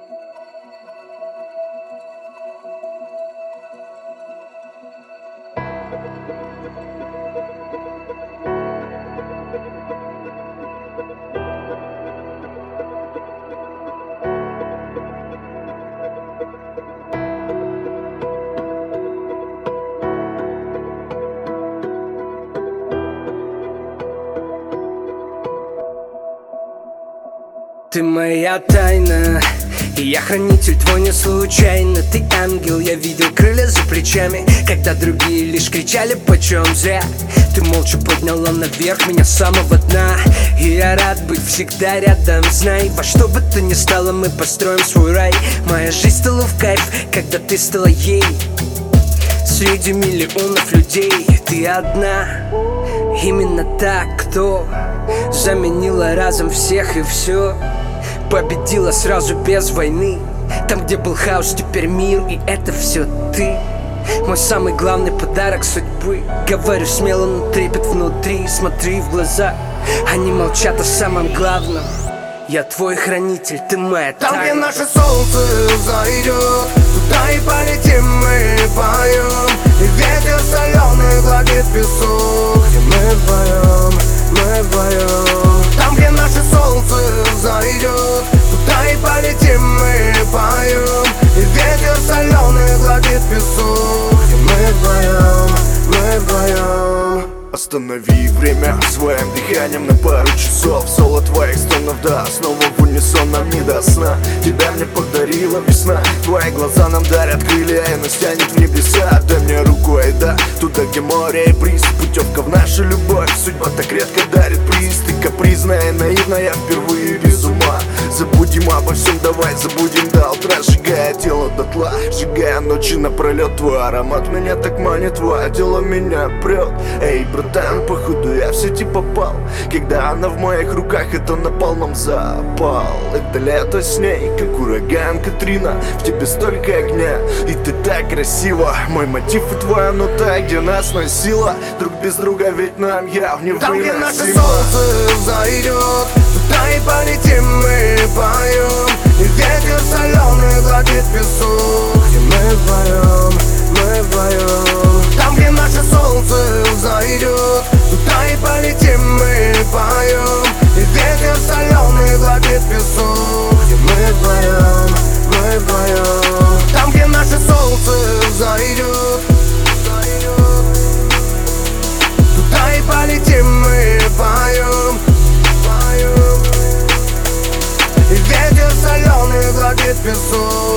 Ты моя тайна, и я хранитель твой не случайно. Ты ангел, я видел крылья за плечами, когда другие лишь кричали почем зря. Ты молча подняла наверх меня с самого дна, и я рад быть всегда рядом. Знай, во что бы то ни стало, мы построим свой рай. Моя жизнь стала в кайф, когда ты стала ей. Среди миллионов людей ты одна, именно та, кто заменила разом всех и все. Победила сразу без войны. Там, где был хаос, теперь мир, и это все ты. Мой самый главный подарок судьбы. Говорю смело, но трепет внутри. Смотри в глаза, они молчат о самом главном. Я твой хранитель, ты моя тайна. Там, где наше солнце взойдет, туда и полетим мы вдвоем. И ветер соленый гладит песок, и мы вдвоем, мы вдвоем. Там, где наше солнце взойдет, туда и полетим мы вдвоем. И ветер соленый гладит песок, и мы вдвоем, мы вдвоем. Останови время своим дыханием на пару часов. Соло твоих стонов, да, снова в унисон, нам не до сна. Тебя мне подарила весна, твои глаза нам дарят крылья, и нас тянет в небеса. Дай мне руку, ай да, туда, где море и бриз. Путевка в нашу любовь, судьба так редко дарит приз. Ты капризная и наивная, впервые без ума. Забудем обо всем, давай забудем до утра, сжигая тело дотла, сжигая ночи напролет. Твой аромат меня так манит, твое тело меня прет. Эй, братан, походу я в сети попал. Когда она в моих руках, это на полном запал. Это лето с ней, как ураган Катрина. В тебе столько огня, и ты так красива. Мой мотив и твоя нота, где нас носила. Друг без друга, ведь нам явно там, где наше солнце взойдет, туда и полетим мы вдвоем. И ветер соленый гладит песок, и мы вдвоем, мы вдвоем. Там, где наше солнце взойдет, туда и полетим мы вдвоем. И ветер соленый гладит песок, и мы вдвоем, мы вдвоем. Там, где наше солнце взойдет, туда и полетим мы вдвоем. И ветер соленый гладит песок.